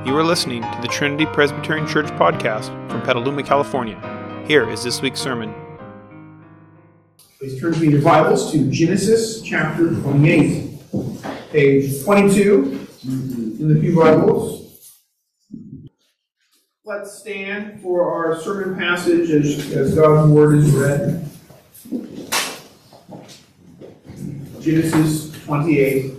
You are listening to the Trinity Presbyterian Church podcast from Petaluma, California. Here is this week's sermon. Please turn to your Bibles to Genesis chapter 28, page 22 in the Pew Bibles. Let's stand for our sermon passage as God's Word is read. Genesis 28.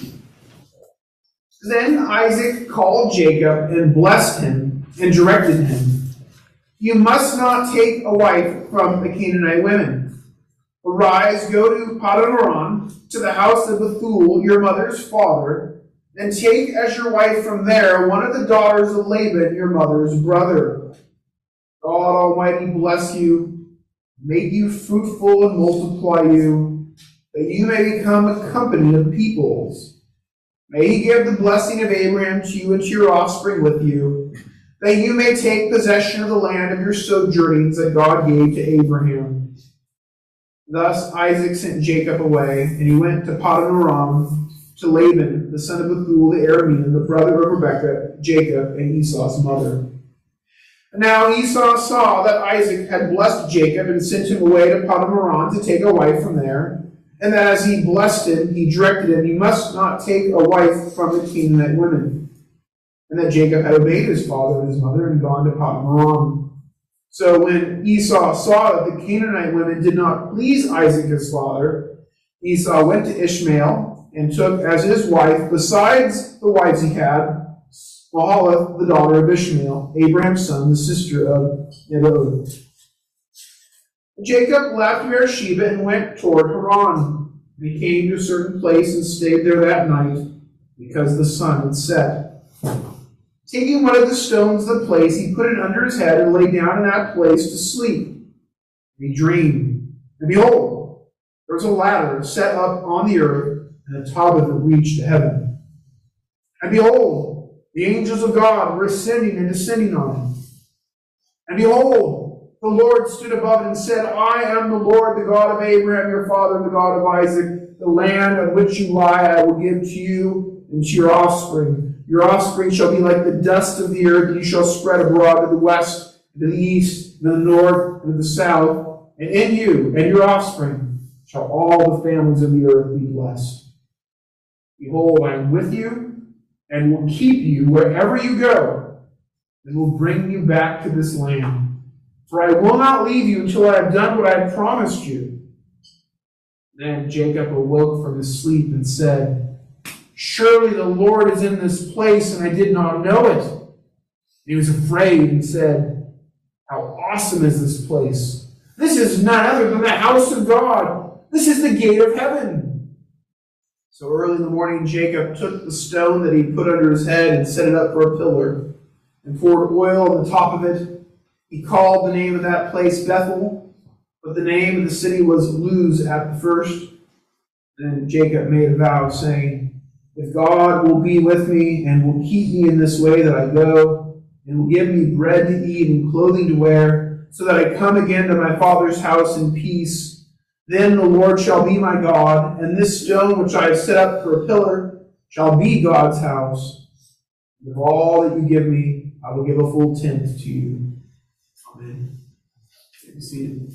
Then Isaac called Jacob and blessed him and directed him, "You must not take a wife from the Canaanite women. Arise, go to Paddan-aram, to the house of Bethuel, your mother's father, and take as your wife from there one of the daughters of Laban, your mother's brother. God Almighty bless you, make you fruitful and multiply you, that you may become a company of peoples. May he give the blessing of Abraham to you and to your offspring with you, that you may take possession of the land of your sojournings that God gave to Abraham." Thus Isaac sent Jacob away, and he went to Paddan-aram to Laban, the son of Bethuel the Aramean, the brother of Rebekah, Jacob, and Esau's mother. And now Esau saw that Isaac had blessed Jacob and sent him away to Paddan-aram to take a wife from there, and that as he blessed him, he directed him, "You must not take a wife from the Canaanite women." And that Jacob had obeyed his father and his mother and gone to Paddan-aram. So when Esau saw that the Canaanite women did not please Isaac his father, Esau went to Ishmael and took as his wife, besides the wives he had, Mahalath, the daughter of Ishmael, Abraham's son, the sister of Nebaioth. Jacob left Beersheba and went toward Haran. He came to a certain place and stayed there that night, because the sun had set. Taking one of the stones of the place, he put it under his head and lay down in that place to sleep. He dreamed, and behold, there was a ladder set up on the earth, and the top of it reached to heaven. And behold, the angels of God were ascending and descending on him. And behold, the Lord stood above it and said, "I am the Lord, the God of Abraham, your father, and the God of Isaac. The land on which you lie I will give to you and to your offspring. Your offspring shall be like the dust of the earth, and you shall spread abroad to the west, and to the east, and to the north, and to the south. And in you and your offspring shall all the families of the earth be blessed. Behold, I am with you, and will keep you wherever you go, and will bring you back to this land. For I will not leave you until I have done what I have promised you." Then Jacob awoke from his sleep and said, "Surely the Lord is in this place, and I did not know it." And he was afraid and said, "How awesome is this place! This is none other than the house of God. This is the gate of heaven." So early in the morning Jacob took the stone that he put under his head and set it up for a pillar, and poured oil on the top of it. He called the name of that place Bethel, but the name of the city was Luz at the first. Then Jacob made a vow, saying, "If God will be with me and will keep me in this way that I go, and will give me bread to eat and clothing to wear, so that I come again to my father's house in peace, then the Lord shall be my God, and this stone which I have set up for a pillar shall be God's house. With all that you give me, I will give a full tenth to you." Amen. Be seated.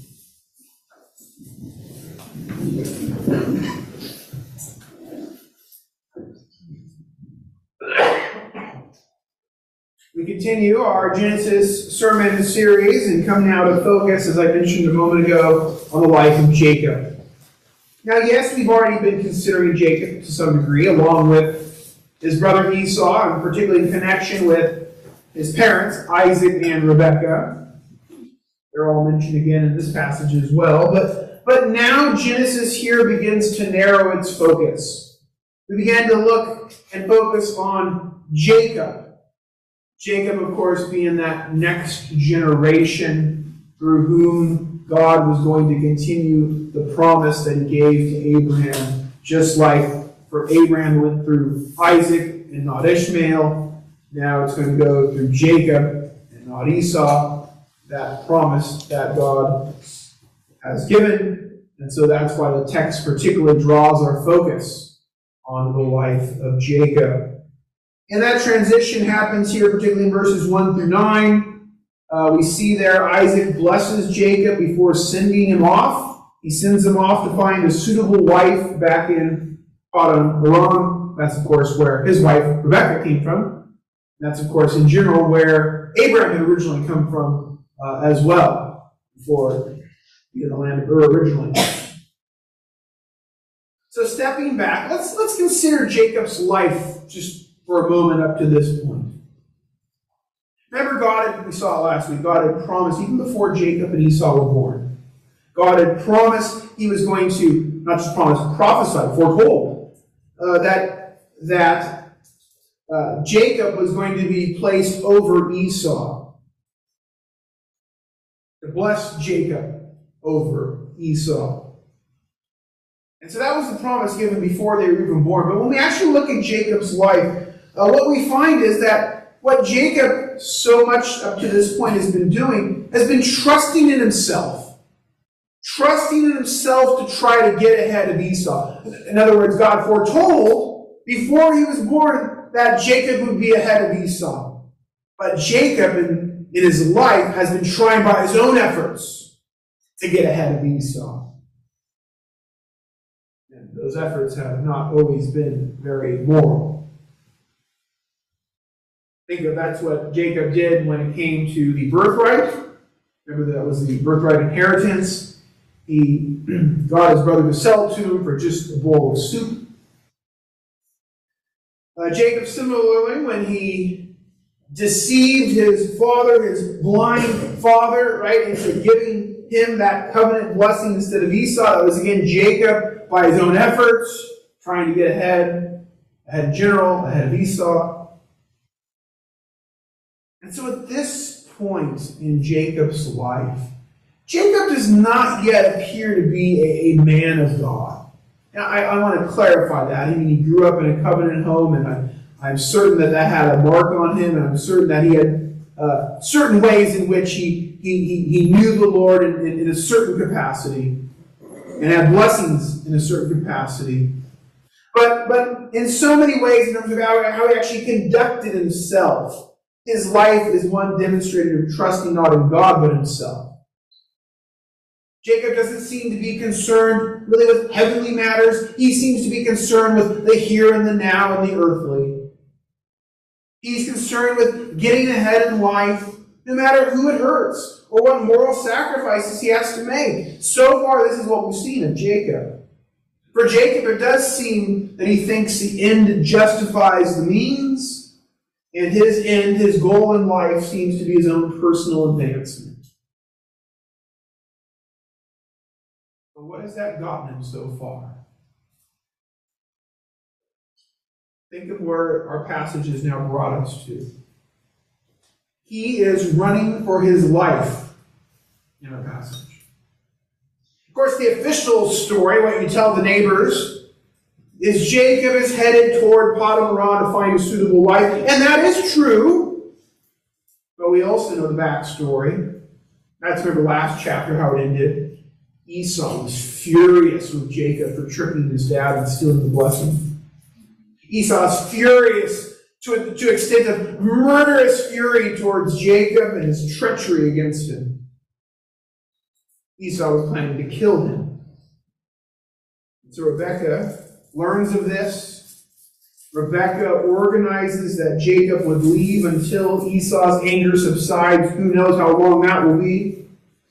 We continue our Genesis sermon series and come now to focus, as I mentioned a moment ago, on the life of Jacob. Now, yes, we've already been considering Jacob to some degree, along with his brother Esau, and particularly in connection with his parents, Isaac and Rebekah. They're all mentioned again in this passage as well. But now Genesis here begins to narrow its focus. We began to look and focus on Jacob. Jacob, of course, being that next generation through whom God was going to continue the promise that he gave to Abraham. Just like for Abraham went through Isaac and not Ishmael, now it's going to go through Jacob and not Esau. That promise that God has given. And so that's why the text particularly draws our focus on the life of Jacob. And that transition happens here, particularly in verses 1 through 9. We see there Isaac blesses Jacob before sending him off. He sends him off to find a suitable wife back in Padan Aram. That's, of course, where his wife Rebekah came from. That's, of course, in general where Abraham had originally come from as well, before in the land of Ur originally. So stepping back, let's consider Jacob's life just for a moment up to this point. Remember, we saw last week, God had promised, even before Jacob and Esau were born, God had promised he was going to, not just promise, prophesied, foretold, that Jacob was going to be placed over Esau. To bless Jacob over Esau. And so that was the promise given before they were even born. But when we actually look at Jacob's life, what we find is that what Jacob so much up to this point has been doing has been trusting in himself. Trusting in himself to try to get ahead of Esau. In other words, God foretold before he was born that Jacob would be ahead of Esau. But Jacob, in his life, has been trying by his own efforts to get ahead of Esau. And those efforts have not always been very moral. Think of that's what Jacob did when it came to the birthright. Remember that was the birthright inheritance. He got his brother to sell to him for just a bowl of soup. Jacob, similarly, when he deceived his father, his blind father, right, into giving him that covenant blessing instead of Esau, that was again Jacob by his own efforts, trying to get ahead in general, ahead of Esau. And so at this point in Jacob's life, Jacob does not yet appear to be a man of God. Now, I want to clarify that. I mean, he grew up in a covenant home, and I'm certain that had a mark on him, and I'm certain that he had certain ways in which he knew the Lord in a certain capacity, and had blessings in a certain capacity. But in so many ways, in terms of how he actually conducted himself, his life is one demonstrated of trusting not in God, but himself. Jacob doesn't seem to be concerned really with heavenly matters. He seems to be concerned with the here and the now and the earthly. He's concerned with getting ahead in life, no matter who it hurts or what moral sacrifices he has to make. So far, this is what we've seen of Jacob. For Jacob, it does seem that he thinks the end justifies the means, and his end, his goal in life, seems to be his own personal advancement. But what has that gotten him so far? Think of where our passage has now brought us to. He is running for his life in our passage. Of course, the official story, what you tell the neighbors, is Jacob is headed toward Padan Aram to find a suitable wife. And that is true. But we also know the backstory. That's remember last chapter how it ended. Esau was furious with Jacob for tricking his dad and stealing the blessing. Esau's furious to extent of murderous fury towards Jacob and his treachery against him. Esau was planning to kill him. So Rebekah learns of this. Rebekah organizes that Jacob would leave until Esau's anger subsides. Who knows how long that will be.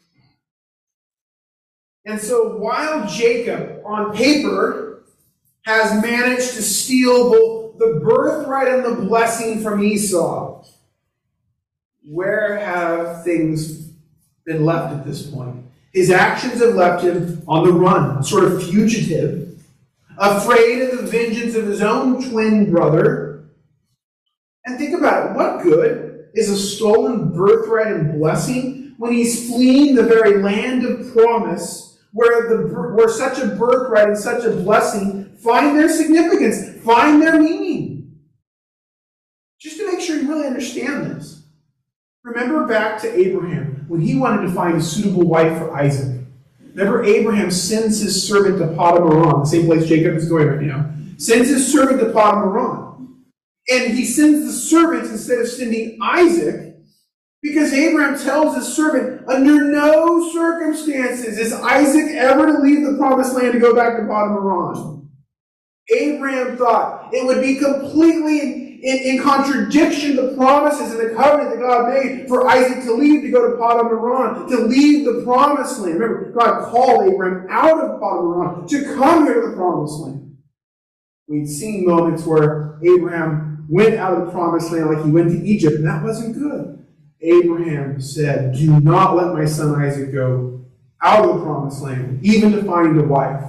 And so while Jacob, on paper, has managed to steal both the birthright and the blessing from Esau, where have things been left at this point? His actions have left him on the run, sort of fugitive, afraid of the vengeance of his own twin brother. And think about it. What good is a stolen birthright and blessing when he's fleeing the very land of promise where such a birthright and such a blessing find their significance, find their meaning? Just to make sure you really understand this. Remember back to Abraham when he wanted to find a suitable wife for Isaac. Remember, Abraham sends his servant to Padan Aram, the same place Jacob is going right now. Sends his servant to Padan Aram. And he sends the servant instead of sending Isaac, because Abraham tells his servant, under no circumstances is Isaac ever to leave the promised land to go back to Paddan Aram. Abraham thought it would be completely in contradiction to the promises and the covenant that God made for Isaac to leave to go to Paddan Aram, to leave the promised land. Remember, God called Abraham out of Paddan Aram to come here to the promised land. We'd seen moments where Abraham went out of the promised land like he went to Egypt, and that wasn't good. Abraham said, do not let my son Isaac go out of the promised land, even to find a wife.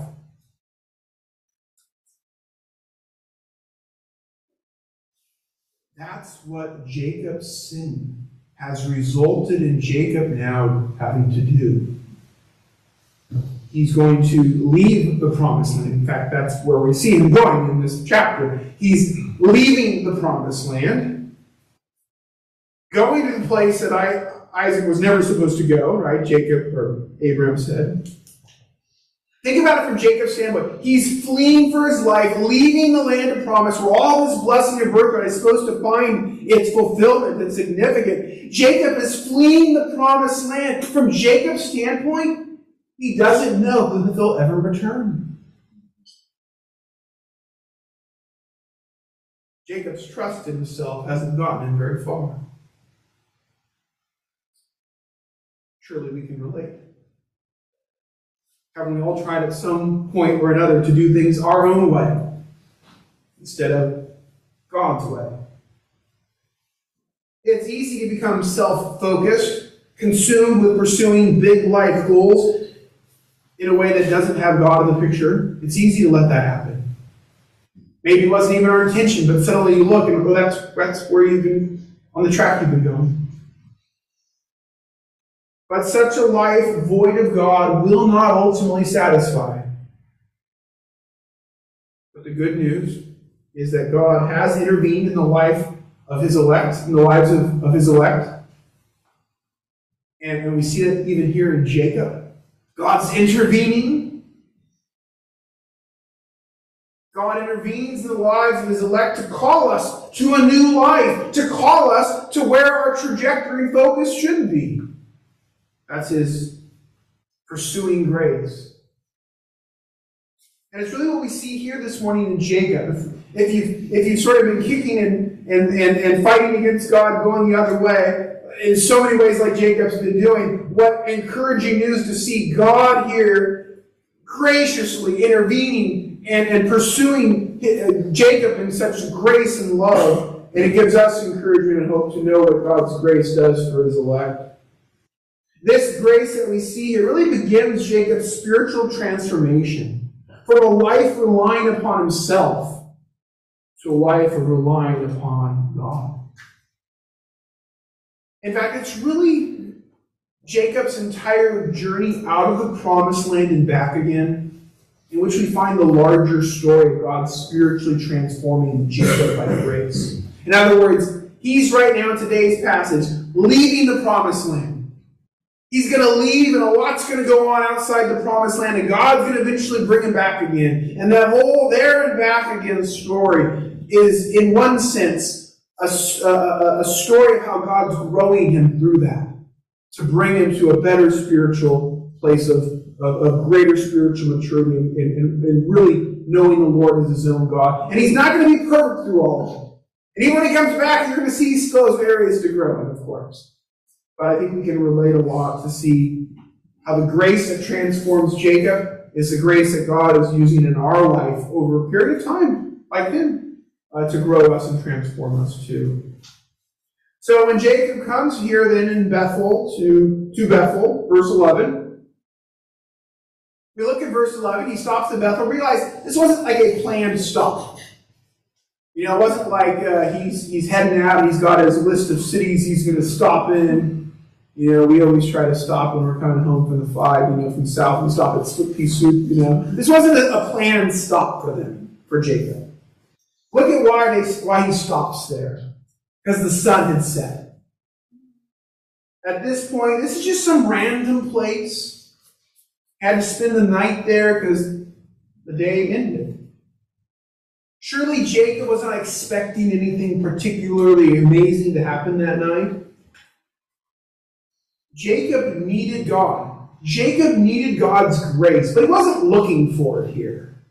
That's what Jacob's sin has resulted in Jacob now having to do. He's going to leave the promised land. In fact, that's where we see him going in this chapter. He's leaving the promised land, going to the place that Isaac was never supposed to go, right? Jacob, or Abraham said. Think about it from Jacob's standpoint. He's fleeing for his life, leaving the land of promise where all this blessing and birthright is supposed to find its fulfillment and significance. Jacob is fleeing the promised land. From Jacob's standpoint, he doesn't know if he'll ever return. Jacob's trust in himself hasn't gotten him very far. Surely we can relate. Haven't we all tried at some point or another to do things our own way instead of God's way? It's easy to become self-focused, consumed with pursuing big life goals in a way that doesn't have God in the picture. It's easy to let that happen. Maybe it wasn't even our intention, but suddenly you look and that's where you've been, on the track you've been going. But such a life void of God will not ultimately satisfy. But the good news is that God has intervened in the life of his elect, in the lives of his elect. And we see it even here in Jacob. God's intervening. God intervenes in the lives of his elect to call us to a new life, to call us to where our trajectory and focus should be. That's his pursuing grace. And it's really what we see here this morning in Jacob. If you've sort of been kicking and fighting against God, going the other way, in so many ways like Jacob's been doing, what encouraging news to see God here graciously intervening and pursuing Jacob in such grace and love. And it gives us encouragement and hope to know what God's grace does for his elect. This grace that we see here really begins Jacob's spiritual transformation from a life relying upon himself to a life of relying upon God. In fact, it's really Jacob's entire journey out of the promised land and back again, in which we find the larger story of God spiritually transforming Jacob by grace. In other words, he's right now in today's passage leaving the promised land. He's going to leave, and a lot's going to go on outside the promised land, and God's going to eventually bring him back again. And that whole there and back again story is, in one sense, a story of how God's growing him through that, to bring him to a better spiritual place of greater spiritual maturity and really knowing the Lord as his own God. And he's not going to be perfect through all of it. And even when he comes back, you're going to see he still has areas to grow in, of course. But I think we can relate a lot to see how the grace that transforms Jacob is the grace that God is using in our life over a period of time, like him, to grow us and transform us too. So when Jacob comes here then in Bethel to Bethel, verse 11, we look at verse 11, he stops at Bethel, realize this wasn't like a planned stop. You know, it wasn't like he's heading out and he's got his list of cities he's going to stop in. You know, we always try to stop when we're coming home from the 5, from south. We stop at Split Pea Soup, This wasn't a planned stop for them, for Jacob. Look at why he stops there. Because the sun had set. At this point, this is just some random place. Had to spend the night there because the day ended. Surely Jacob was not expecting anything particularly amazing to happen that night. Jacob needed God. Jacob needed God's grace, but he wasn't looking for it here.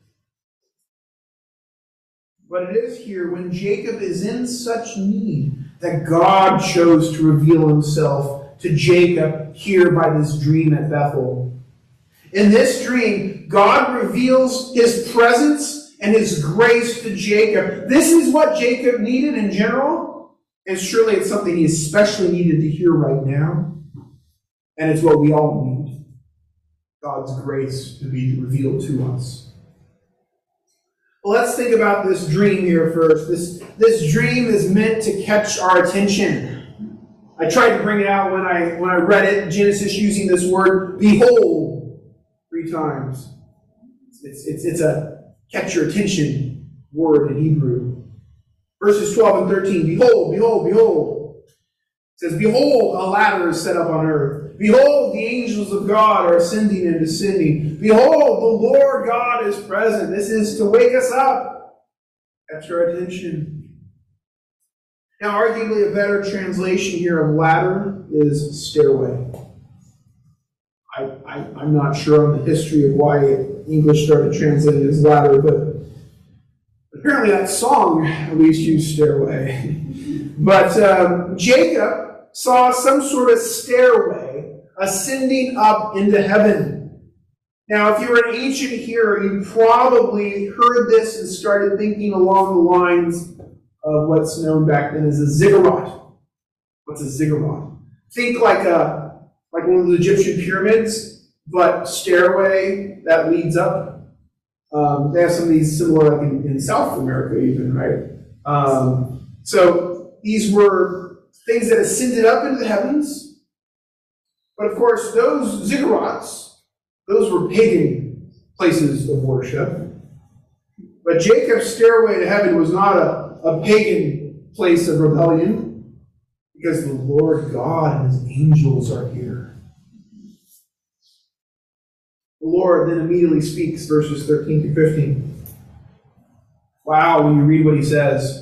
But it is here when Jacob is in such need that God chose to reveal himself to Jacob here by this dream at Bethel. In this dream, God reveals his presence and his grace to Jacob. This is what Jacob needed in general, and surely it's something he especially needed to hear right now. And it's what we all need. God's grace to be revealed to us. Well, let's think about this dream here first. This dream is meant to catch our attention. I tried to bring it out when I read it, Genesis, using this word, behold, 3 times. It's a catch your attention word in Hebrew. Verses 12 and 13, behold, behold, behold. It says, behold, a ladder is set up on earth. Behold, the angels of God are ascending and descending. Behold, the Lord God is present. This is to wake us up. Catch our attention. Now, arguably a better translation here of ladder is stairway. I'm not sure on the history of why English started translating as ladder, but apparently that song at least used stairway. But Jacob saw some sort of stairway ascending up into heaven. Now, if you were an ancient hearer, you probably heard this and started thinking along the lines of what's known back then as a ziggurat. What's a ziggurat? Think like one of the Egyptian pyramids, but stairway that leads up. They have some of these similar, like in South America even, right? So these were things that ascended up into the heavens. But of course, those ziggurats, those were pagan places of worship. But Jacob's stairway to heaven was not a pagan place of rebellion, because the Lord God and his angels are here. The Lord then immediately speaks, verses 13 through 15. Wow, when you read what he says.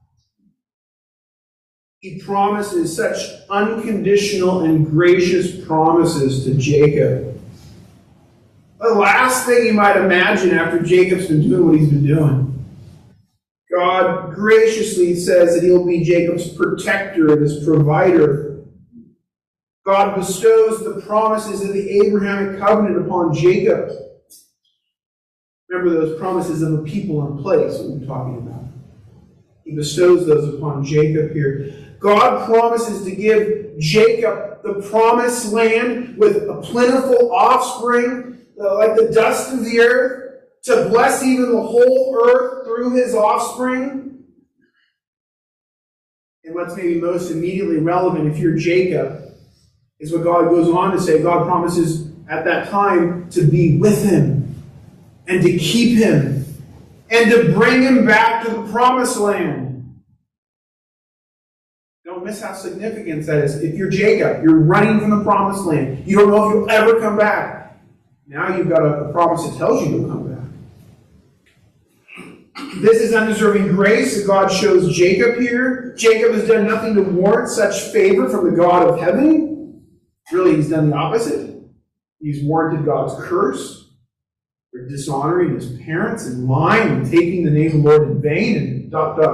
He promises such unconditional and gracious promises to Jacob. The last thing you might imagine after Jacob's been doing what he's been doing. God graciously says that he'll be Jacob's protector and his provider. God bestows the promises of the Abrahamic covenant upon Jacob. Remember those promises of a people and place that we've been talking about. He bestows those upon Jacob here. God promises to give Jacob the promised land with a plentiful offspring, like the dust of the earth, to bless even the whole earth through his offspring. And what's maybe most immediately relevant if you're Jacob is what God goes on to say. God promises at that time to be with him and to keep him and to bring him back to the promised land. Don't miss how significant that is. If you're Jacob, you're running from the promised land. You don't know if you'll ever come back. Now you've got a promise that tells you you'll come back. This is undeserving grace that God shows Jacob here. Jacob has done nothing to warrant such favor from the God of heaven. Really, he's done the opposite. He's warranted God's curse for dishonoring his parents and lying and taking the name of the Lord in vain and ...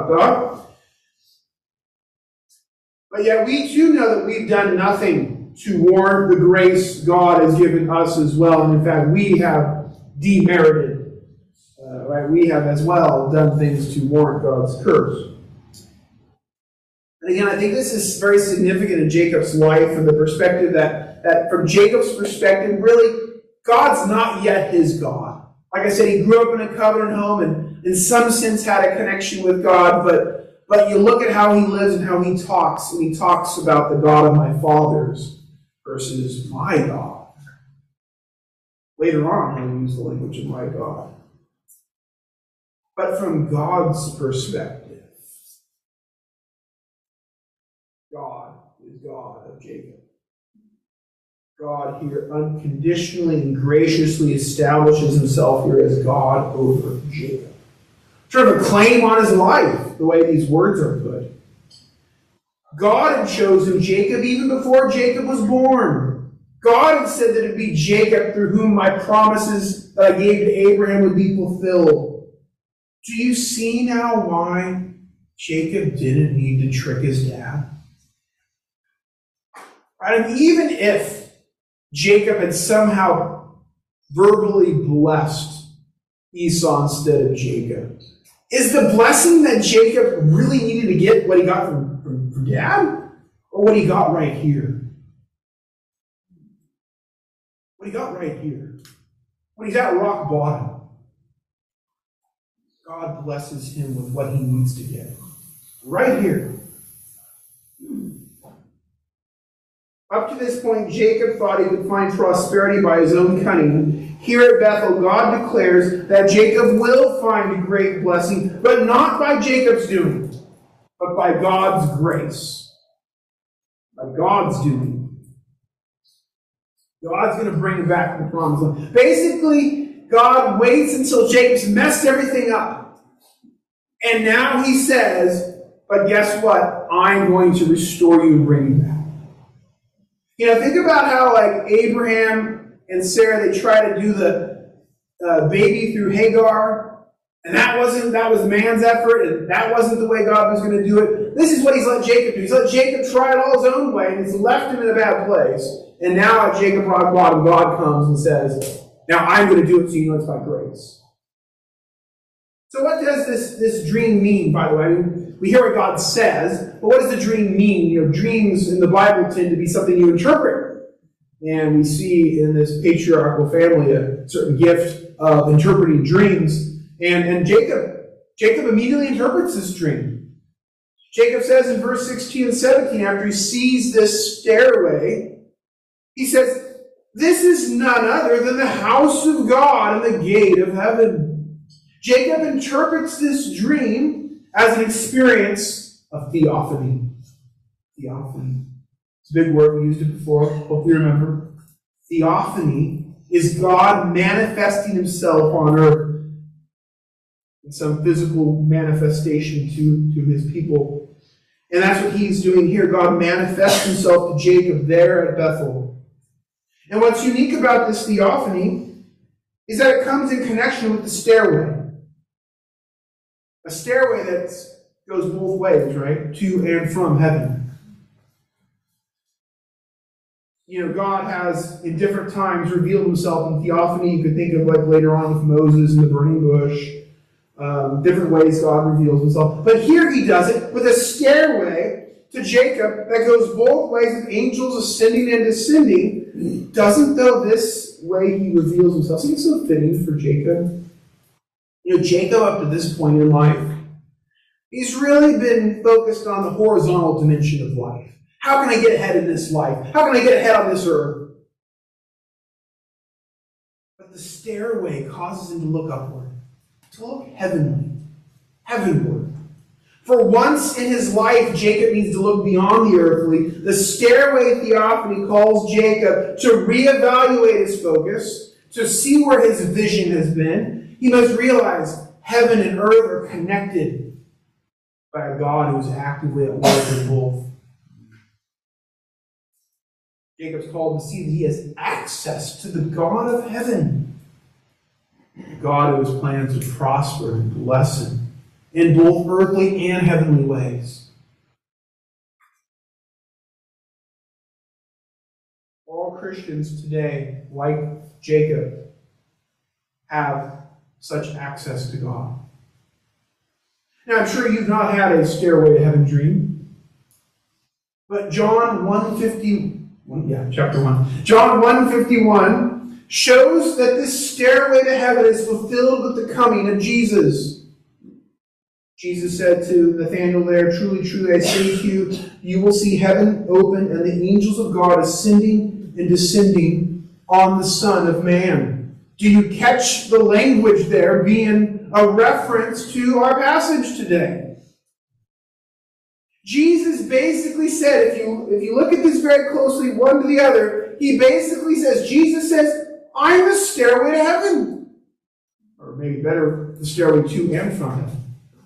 But yet we too know that we've done nothing to warrant the grace God has given us as well. And in fact, we have demerited. Right? We have as well done things to warrant God's curse. And again, I think this is very significant in Jacob's life from the perspective that from Jacob's perspective, really, God's not yet his God. Like I said, he grew up in a covenant home and in some sense had a connection with God, but you look at how he lives and how he talks, and he talks about the God of my fathers versus my God. Later on, he'll use the language of my God. But from God's perspective, God is God of Jacob. God here unconditionally and graciously establishes himself here as God over Jacob. sort of a claim on his life, the way these words are put. God had chosen Jacob even before Jacob was born. God had said that it would be Jacob through whom my promises that I gave to Abraham would be fulfilled. Do you see now why Jacob didn't need to trick his dad? Right? I mean, even if Jacob had somehow verbally blessed Esau instead of Jacob, is the blessing that Jacob really needed to get what he got from dad? Or what he got right here? What he got right here. When he's at rock bottom, God blesses him with what he needs to get. Right here. Up to this point, Jacob thought he could find prosperity by his own cunning. Here at Bethel, God declares that Jacob will find a great blessing, but not by Jacob's doing, but by God's grace. By God's doing. God's going to bring him back to the promised land. Basically, God waits until Jacob's messed everything up. And now he says, but guess what? I'm going to restore you and bring you back. You know, think about how, like, Abraham and Sarah, they try to do the baby through Hagar, and that was man's effort, and that wasn't the way God was going to do it. This is what he's let Jacob do. He's let Jacob try it all his own way, and he's left him in a bad place. And now at Jacob rock bottom, God comes and says, now I'm going to do it so you know it's by grace. So what does this dream mean, by the way? I mean, we hear what God says, but what does the dream mean? You know, dreams in the Bible tend to be something you interpret. And we see in this patriarchal family a certain gift of interpreting dreams. And Jacob immediately interprets this dream. Jacob says in verse 16 and 17, after he sees this stairway, he says, this is none other than the house of God and the gate of heaven. Jacob interprets this dream as an experience of theophany. Theophany. It's a big word. We used it before. Hope you remember. Theophany is God manifesting himself on earth in some physical manifestation to his people. And that's what he's doing here. God manifests himself to Jacob there at Bethel. And what's unique about this theophany is that it comes in connection with the stairway. A stairway that goes both ways, right? To and from heaven. You know, God has, in different times, revealed himself in theophany. You could think of, like, later on with Moses and the burning bush. Different ways God reveals himself. But here he does it with a stairway to Jacob that goes both ways with angels ascending and descending. Doesn't, though, this way he reveals himself seem so fitting for Jacob? You know, Jacob, up to this point in life, he's really been focused on the horizontal dimension of life. How can I get ahead in this life? How can I get ahead on this earth? But the stairway causes him to look upward, to look heavenly, heavenward. For once in his life, Jacob needs to look beyond the earthly. The stairway theophany calls Jacob to reevaluate his focus, to see where his vision has been. He must realize heaven and earth are connected by a God who is actively at work in both. Jacob's called to see that he has access to the God of heaven. God who has plans to prosper and bless him in both earthly and heavenly ways. All Christians today, like Jacob, have such access to God. Now, I'm sure you've not had a stairway to heaven dream, but John 1:51, chapter 1. John 1:51 shows that this stairway to heaven is fulfilled with the coming of Jesus. Jesus said to Nathanael there, truly, truly, I say to you, you will see heaven open and the angels of God ascending and descending on the Son of Man. Do you catch the language there being a reference to our passage today? Jesus basically said, if you look at this very closely, one to the other, he basically says, Jesus says, I'm the stairway to heaven. or maybe better, the stairway to and from heaven.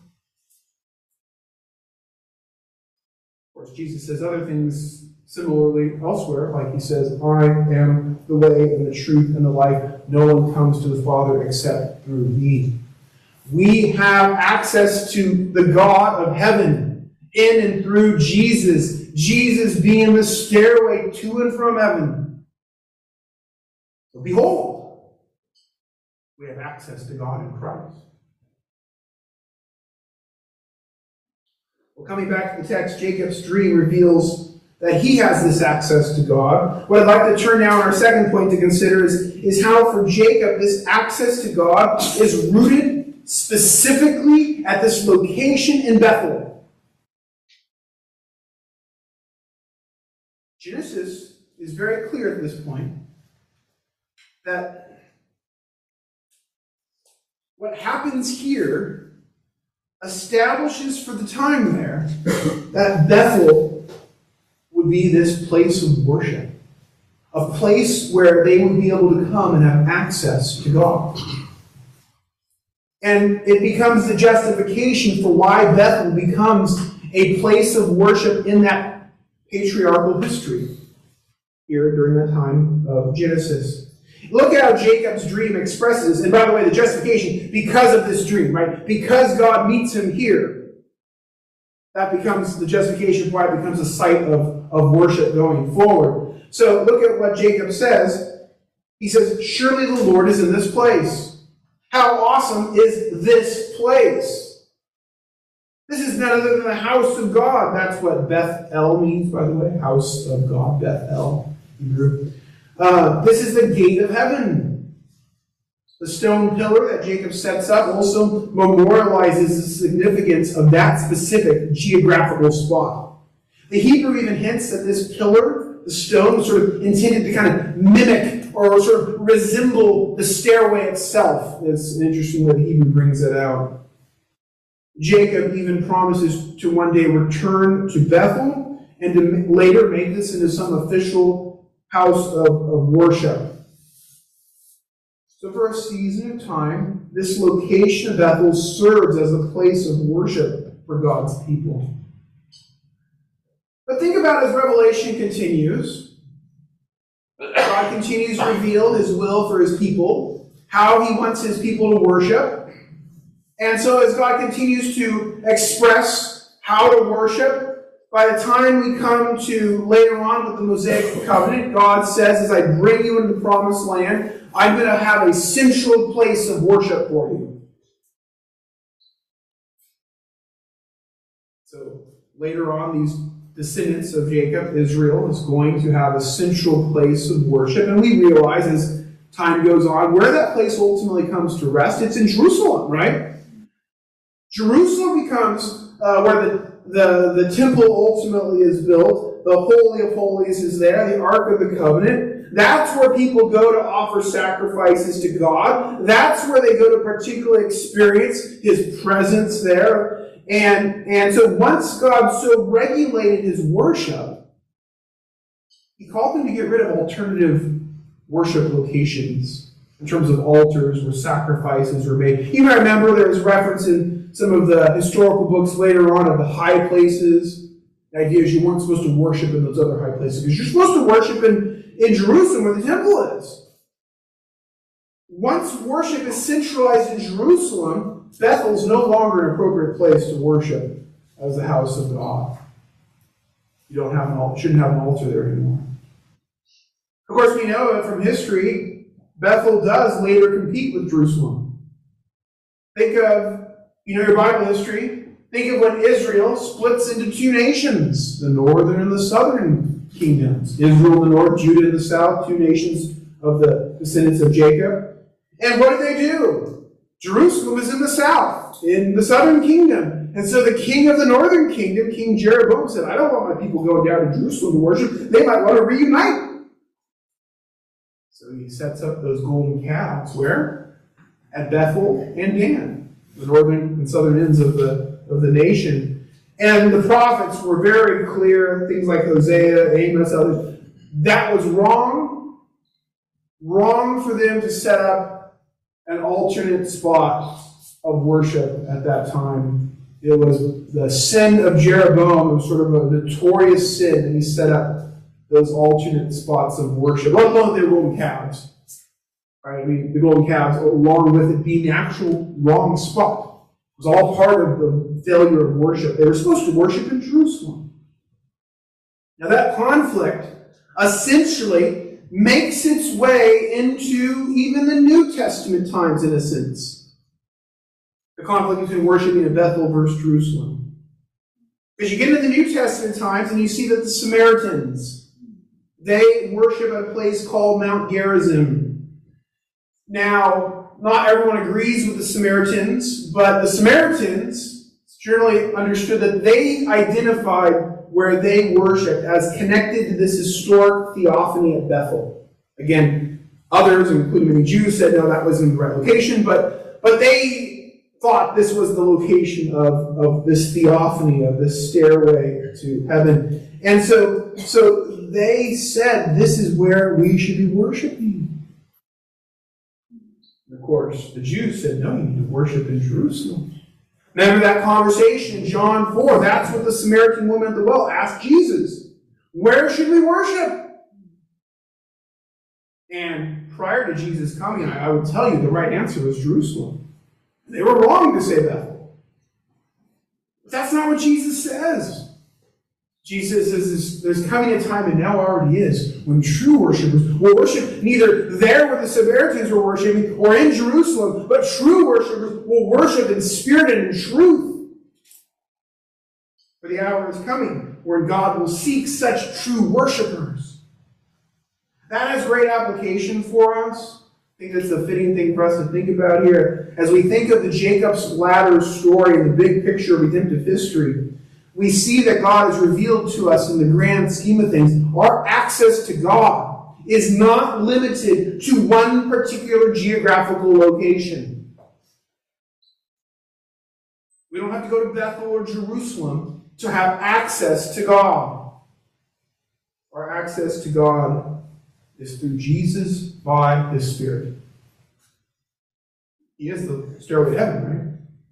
Of course, Jesus says other things similarly elsewhere, like he says, I am the way and the truth and the life. No one comes to the Father except through me. We have access to the God of heaven in and through Jesus. Jesus being the stairway to and from heaven. So behold, we have access to God in Christ. Well, coming back to the text, Jacob's dream reveals that he has this access to God. What I'd like to turn now on our second point to consider is how for Jacob this access to God is rooted specifically at this location in Bethel. Genesis is very clear at this point that what happens here establishes for the time there that Bethel would be this place of worship, a place where they would be able to come and have access to God. And it becomes the justification for why Bethel becomes a place of worship in that patriarchal history here during the time of Genesis. Look at how Jacob's dream expresses, and by the way, the justification because of this dream, right? Because God meets him here. That becomes the justification for why it becomes a site of worship going forward. So look at what Jacob says. He says, surely the Lord is in this place. How awesome is this place? This is none other than the house of God. That's what Beth-El means, by the way. House of God, Beth-El, Hebrew. This is the gate of heaven. The stone pillar that Jacob sets up also memorializes the significance of that specific geographical spot. The Hebrew even hints that this pillar, the stone, was sort of intended to kind of mimic or sort of resemble the stairway itself. It's an interesting way the Hebrew brings it out. Jacob even promises to one day return to Bethel and to later make this into some official house of worship. So for a season of time, this location of Bethel serves as a place of worship for God's people. But think about as Revelation continues. God continues to reveal his will for his people, how he wants his people to worship. And so as God continues to express how to worship, by the time we come to later on with the Mosaic covenant, God says, as I bring you into the promised land, I'm going to have a central place of worship for you. So later on, these descendants of Jacob, Israel, is going to have a central place of worship. And we realize as time goes on, where that place ultimately comes to rest, it's in Jerusalem, right? Jerusalem becomes where the temple ultimately is built. The Holy of Holies is there, the Ark of the Covenant. That's where people go to offer sacrifices to God. That's where they go to particularly experience his presence there. And so once God so regulated his worship, he called them to get rid of alternative worship locations in terms of altars where sacrifices were made. You might remember there's reference in some of the historical books later on of the high places. The idea is you weren't supposed to worship in those other high places because you're supposed to worship in Jerusalem where the temple is. Once worship is centralized in Jerusalem, Bethel's no longer an appropriate place to worship as the house of God. You don't have shouldn't have an altar there anymore. Of course, we know from history, Bethel does later compete with Jerusalem. Think of, your Bible history. Think of when Israel splits into two nations, the northern and the southern kingdoms. Israel in the north, Judah in the south, two nations of the descendants of Jacob. And what did they do? Jerusalem is in the south, in the southern kingdom. And so the king of the northern kingdom, King Jeroboam, said, I don't want my people going down to Jerusalem to worship. They might want to reunite. So he sets up those golden calves. Where? At Bethel and Dan, the northern and southern ends of the nation. And the prophets were very clear, things like Hosea, Amos, others. That was wrong. Wrong for them to set up an alternate spot of worship at that time. It was the sin of Jeroboam. It was sort of a notorious sin, and he set up those alternate spots of worship, let alone the golden calves. Right? I mean, the golden calves, along with it being the actual wrong spot, was all part of the failure of worship. They were supposed to worship in Jerusalem. Now that conflict essentially makes its way into even the New Testament times, in a sense. The conflict between worshiping in Bethel versus Jerusalem. Because you get into the New Testament times and you see that the Samaritans, they worship at a place called Mount Gerizim. Now, not everyone agrees with the Samaritans, but the Samaritans generally understood that they identified where they worshipped as connected to this historic theophany at Bethel. Again, others, including many Jews, said no, that wasn't the right location, but they thought this was the location of this theophany, of this stairway to heaven. And so they said this is where we should be worshiping. And of course, the Jews said, no, you need to worship in Jerusalem. Remember that conversation in John 4. That's what the Samaritan woman at the well asked Jesus. Where should we worship? And prior to Jesus coming, I would tell you the right answer was Jerusalem. They were wrong to say Bethel. But that's not what Jesus says. Jesus says there's coming a time, and now already is, when true worshipers will worship neither there where the Samaritans were worshiping or in Jerusalem, but true worshipers will worship in spirit and in truth. For the hour is coming where God will seek such true worshipers. That has great application for us. I think that's a fitting thing for us to think about here. As we think of the Jacob's ladder story and the big picture of redemptive history, we see that God has revealed to us in the grand scheme of things. Our access to God is not limited to one particular geographical location. We don't have to go to Bethel or Jerusalem to have access to God. Our access to God is through Jesus by His Spirit. He is the stairway to heaven, right?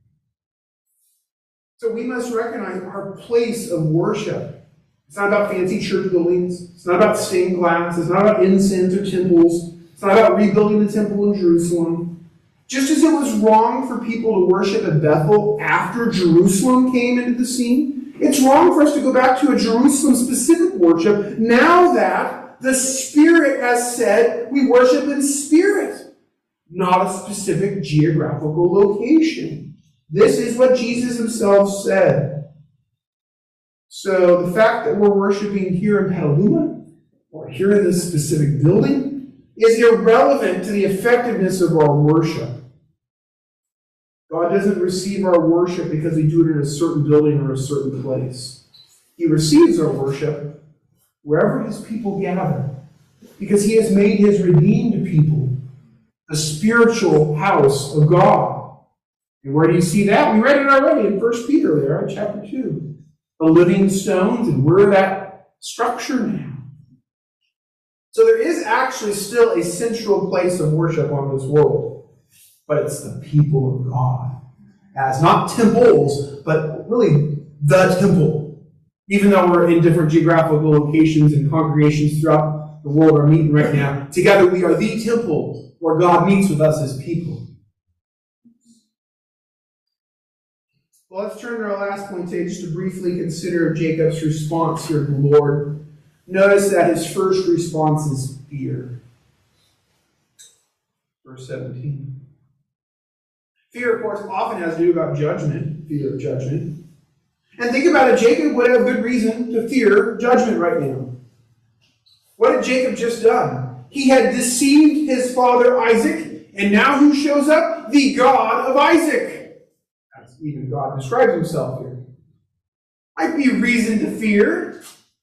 So we must recognize our place of worship. It's not about fancy church buildings. It's not about stained glass. It's not about incense or temples. It's not about rebuilding the temple in Jerusalem. Just as it was wrong for people to worship at Bethel after Jerusalem came into the scene, it's wrong for us to go back to a Jerusalem-specific worship now that the Spirit has said we worship in spirit, not a specific geographical location. This is what Jesus himself said. So the fact that we're worshiping here in Petaluma, or here in this specific building, is irrelevant to the effectiveness of our worship. God doesn't receive our worship because we do it in a certain building or a certain place. He receives our worship wherever His people gather, because He has made His redeemed people the spiritual house of God. And where do you see that? We read it already in 1 Peter there, right? Chapter 2. The living stones, and we're that structure now. So there is actually still a central place of worship on this world. But it's the people of God. As not temples, but really the temple. Even though we're in different geographical locations and congregations throughout the world are meeting right now, together we are the temple where God meets with us as people. Well, let's turn to our last point today just to briefly consider Jacob's response here to the Lord. Notice that his first response is fear. Verse 17. Fear, of course, often has to do about judgment, fear of judgment. And think about it, Jacob would have good reason to fear judgment right now. What had Jacob just done? He had deceived his father Isaac, and now who shows up? The God of Isaac. Even God describes himself here. Might be reason to fear.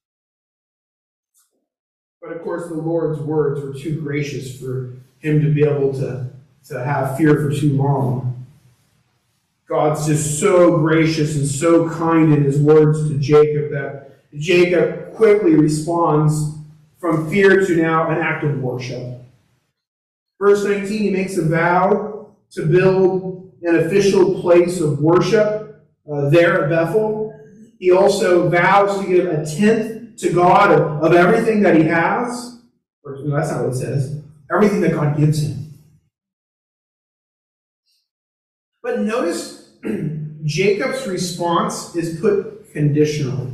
But of course, the Lord's words were too gracious for him to be able to have fear for too long. God's just so gracious and so kind in His words to Jacob that Jacob quickly responds from fear to now an act of worship. Verse 19, he makes a vow. to build an official place of worship there at Bethel. He also vows to give a tenth to God of everything that he has. Or, no, that's not what it says. Everything that God gives him. But notice Jacob's response is put conditionally.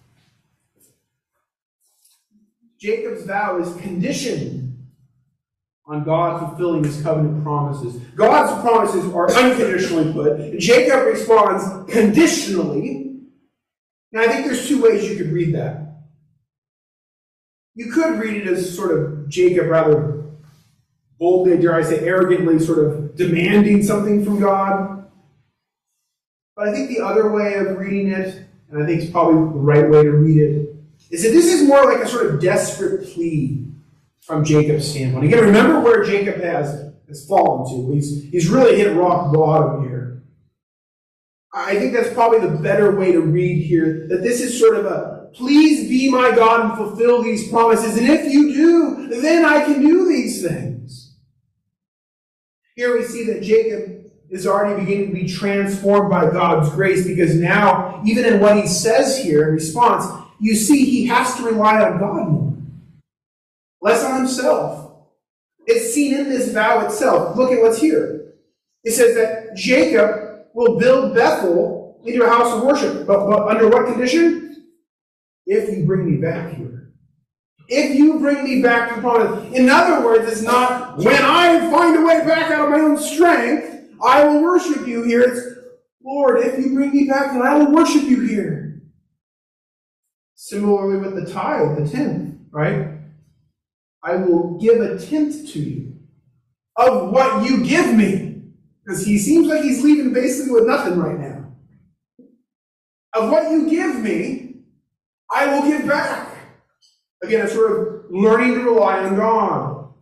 Jacob's vow is conditioned on God fulfilling his covenant promises. God's promises are unconditionally put, and Jacob responds conditionally. And I think there's two ways you could read that. You could read it as sort of Jacob rather boldly, dare I say arrogantly, sort of demanding something from God. But I think the other way of reading it, and I think it's probably the right way to read it, is that this is more like a sort of desperate plea from Jacob's standpoint. Again, remember where Jacob has fallen to. He's really hit rock bottom here. I think that's probably the better way to read here, that this is sort of a, please be my God and fulfill these promises, and if you do, then I can do these things. Here we see that Jacob is already beginning to be transformed by God's grace, because now, even in what he says here in response, you see he has to rely on God more. Less on himself. It's seen in this vow itself. Look at what's here. It says that Jacob will build Bethel into a house of worship. But under what condition? If you bring me back here. If you bring me back to the promise. In other words, it's not, when I find a way back out of my own strength, I will worship you here. It's, Lord, if you bring me back, then I will worship you here. Similarly with the tithe, the tenth, right? I will give a tenth to you of what you give me. Because he seems like he's leaving basically with nothing right now. Of what you give me, I will give back. Again, it's sort of learning to rely on God.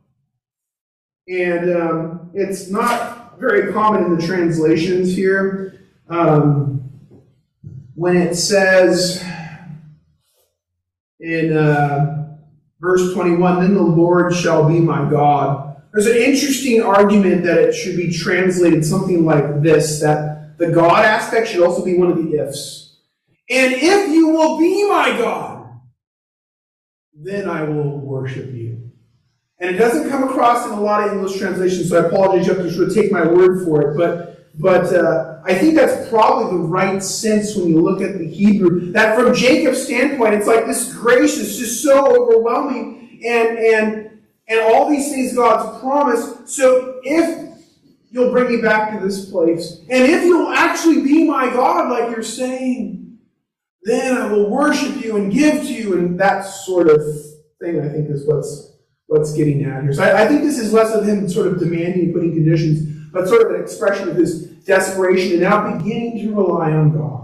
And it's not very common in the translations here. When it says in verse 21, then the Lord shall be my God. There's an interesting argument that it should be translated something like this, that the God aspect should also be one of the ifs. And if you will be my God, then I will worship you. And it doesn't come across in a lot of English translations, so I apologize, you have to sort of take my word for it. But I think that's probably the right sense when you look at the Hebrew. That from Jacob's standpoint, it's like this grace is just so overwhelming, and all these things God's promised. So if you'll bring me back to this place, and if you'll actually be my God, like you're saying, then I will worship you and give to you, and that sort of thing, I think, is what's getting at here. So I think this is less of him sort of demanding and putting conditions, but sort of an expression of his desperation and now beginning to rely on God.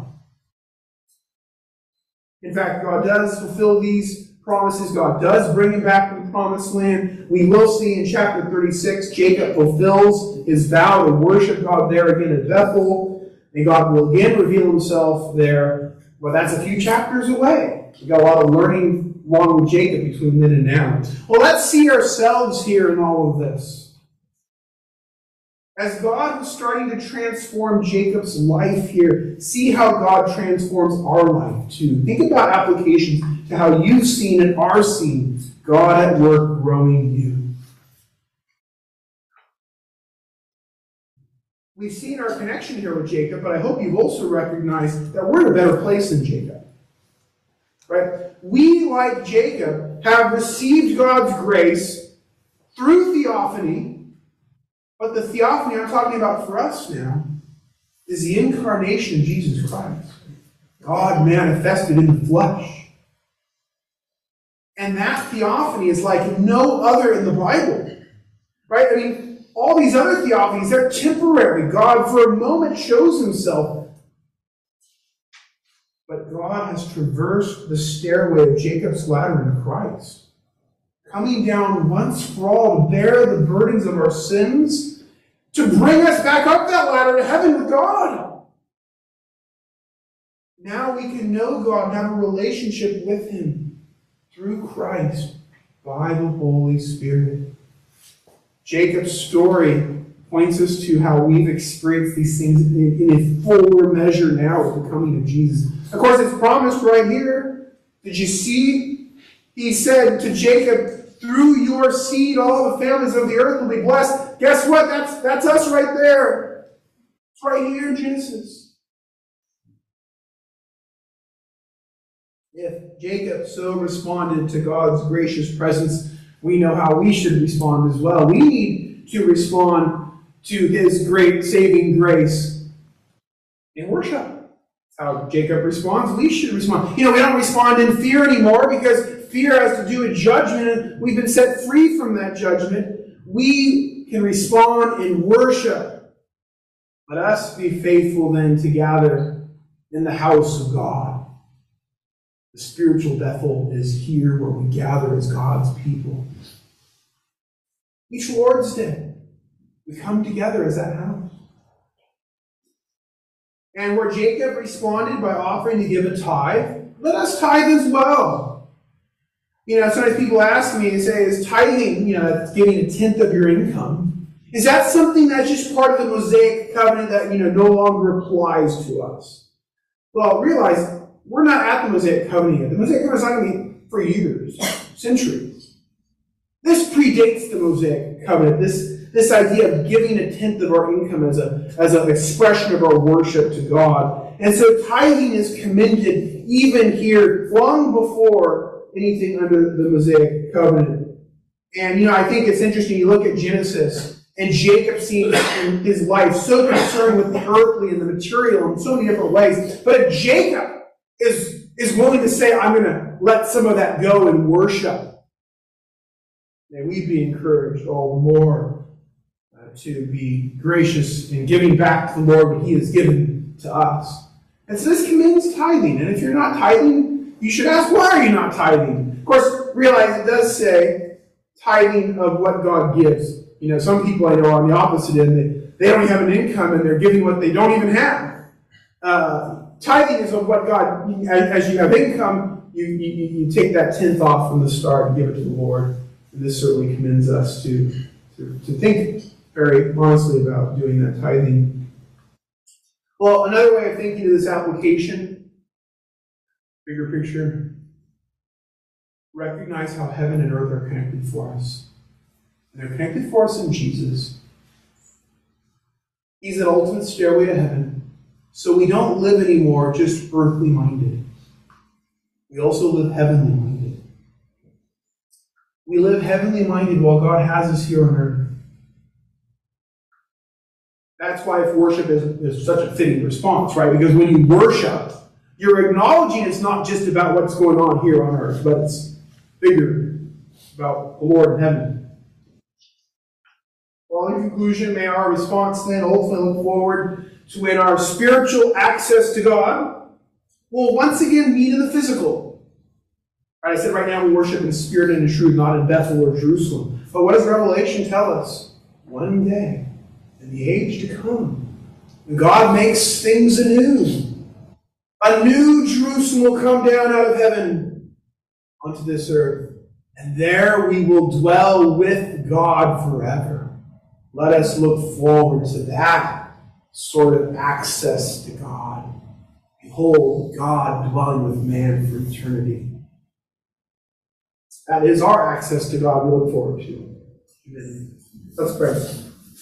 In fact, God does fulfill these promises. God does bring him back to the promised land. We will see in chapter 36, Jacob fulfills his vow to worship God there again at Bethel, and God will again reveal himself there. Well, that's a few chapters away. We've got a lot of learning along with Jacob between then and now. Well, let's see ourselves here in all of this. As God was starting to transform Jacob's life here, see how God transforms our life too. Think about applications to how you've seen and are seeing God at work growing you. We've seen our connection here with Jacob, but I hope you've also recognized that we're in a better place than Jacob. Right? We, like Jacob, have received God's grace through theophany. But the theophany I'm talking about for us now is the incarnation of Jesus Christ. God manifested in the flesh. And that theophany is like no other in the Bible. Right? I mean, all these other theophanies, they're temporary. God for a moment shows himself. But God has traversed the stairway of Jacob's ladder in Christ, coming down once for all to bear the burdens of our sins, to bring us back up that ladder to heaven with God. Now we can know God and have a relationship with him through Christ by the Holy Spirit. Jacob's story points us to how we've experienced these things in a fuller measure now with the coming of Jesus. Of course, it's promised right here. Did you see? He said to Jacob, through your seed, all the families of the earth will be blessed. Guess what? That's us right there. It's right here in Genesis. If Jacob so responded to God's gracious presence, we know how we should respond as well. We need to respond to his great saving grace in worship. That's how Jacob responds. We should respond. We don't respond in fear anymore because fear has to do with judgment, and we've been set free from that judgment. We can respond in worship. Let us be faithful then to gather in the house of God. The spiritual Bethel is here where we gather as God's people. Each Lord's Day, we come together as that house. And where Jacob responded by offering to give a tithe, let us tithe as well. Sometimes people ask me and say, is tithing, that's giving a tenth of your income, is that something that's just part of the Mosaic covenant that, no longer applies to us? Well, realize we're not at the Mosaic covenant yet. The Mosaic covenant is not going to be for years, centuries. This predates the Mosaic covenant. This idea of giving a tenth of our income as an expression of our worship to God. And so tithing is commended even here long before anything under the Mosaic covenant. And I think it's interesting, you look at Genesis, and Jacob seems in his life so concerned with the earthly and the material in so many different ways. But Jacob is willing to say, I'm going to let some of that go and worship. May we be encouraged all the more to be gracious in giving back to the Lord what he has given to us. And so this commends tithing. And if you're not tithing, you should ask, why are you not tithing? Of course, realize it does say tithing of what God gives. Some people I know are on the opposite end. They don't have an income and they're giving what they don't even have. Tithing is of what God, as you have income, you take that tenth off from the start and give it to the Lord. And this certainly commends us to think very honestly about doing that tithing. Well, another way of thinking of this application, bigger picture, recognize how heaven and earth are connected for us. And they're connected for us in Jesus. He's an ultimate stairway to heaven. So we don't live anymore just earthly minded. We also live heavenly minded. We live heavenly minded while God has us here on earth. That's why worship is such a fitting response, right? Because when you worship, you're acknowledging it's not just about what's going on here on earth, but it's bigger, about the Lord in heaven. Well, in conclusion, may our response then ultimately look forward to when our spiritual access to God will once again meet in the physical. Right, I said right now we worship in spirit and in truth, not in Bethel or Jerusalem. But what does Revelation tell us? One day, in the age to come, God makes things anew. A new Jerusalem will come down out of heaven onto this earth. And there we will dwell with God forever. Let us look forward to that sort of access to God. Behold, God dwelling with man for eternity. That is our access to God we look forward to. Amen. Let's pray.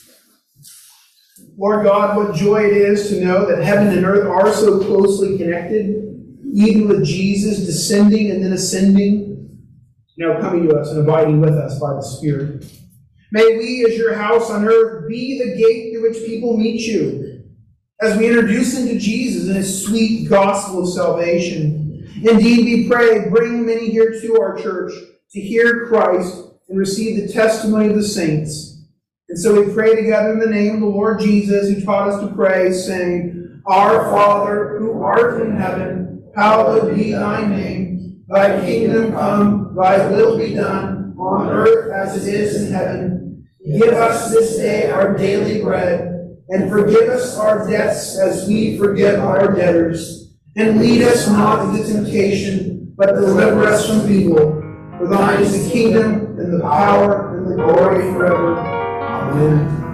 Lord God, what joy it is to know that heaven and earth are so closely connected, even with Jesus descending and then ascending, now coming to us and abiding with us by the Spirit. May we, as your house on earth, be the gate through which people meet you, as we introduce them to Jesus and his sweet gospel of salvation. Indeed, we pray, bring many here to our church to hear Christ and receive the testimony of the saints. And so we pray together in the name of the Lord Jesus, who taught us to pray, saying, Our Father, who art in heaven, hallowed be thy name. Thy kingdom come, thy will be done, on earth as it is in heaven. Give us this day our daily bread, and forgive us our debts as we forgive our debtors. And lead us not into temptation, but deliver us from evil. For thine is the kingdom, and the power, and the glory forever. Amen.